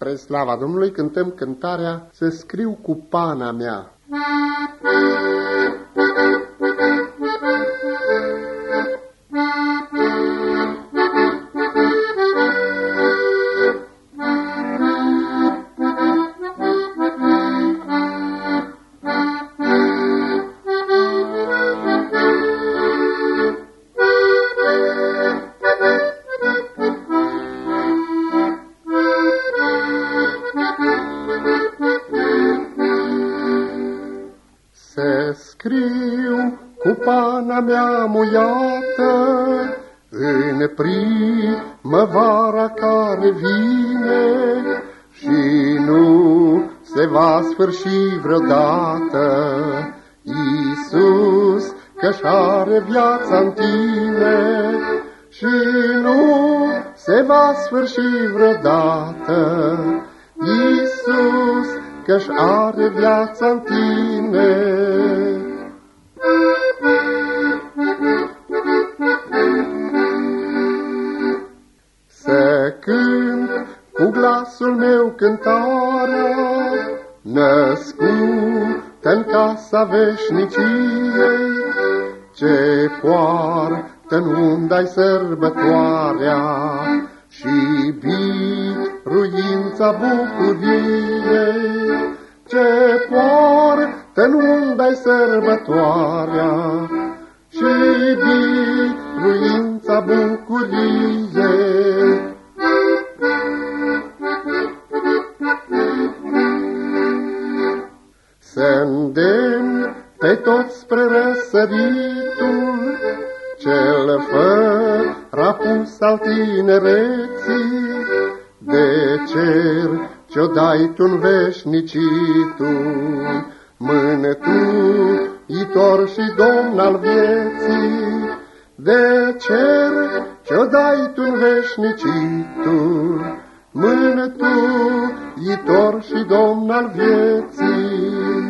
Spre slava Domnului cântăm cântarea Să scriu cu pana mea. Să scriu cu pana mea muiată în primăvara care vine și nu se va sfârși vreodată. Iisus, că-și are viața-n tine și nu se va sfârși vreodată. Iisus, că-și are viața-n tine. Să cânt cu glasul meu cântarea, născută-n casa veșniciei, ce poartă-n unda-i sărbătoarea și biruința bucuriei, ce poartă-n unda-i sărbătoarea și biruința bucuriei. Să-ndemn pe toți spre răsăritul cel fără apus al tinereții, de cer ce-o dai tu-n veșnicitul, mântuitor și domn al vieții, de cer ce-o dai tu-n veșnicitul, mântuitor și domn al vieții.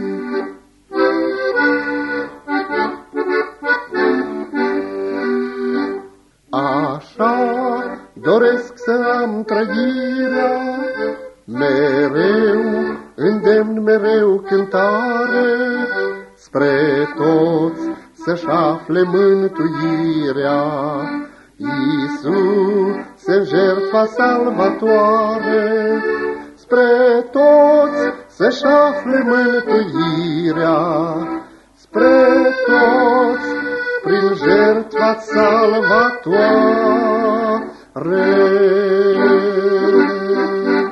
Așa doresc să am trăirea, mereu îndemn, mereu cântare, spre toți să-și afle mântuirea. Iisus-în jertfa salvatoare, spre toți să-și afle mântuirea, spre toți prin jertfa salvatoare.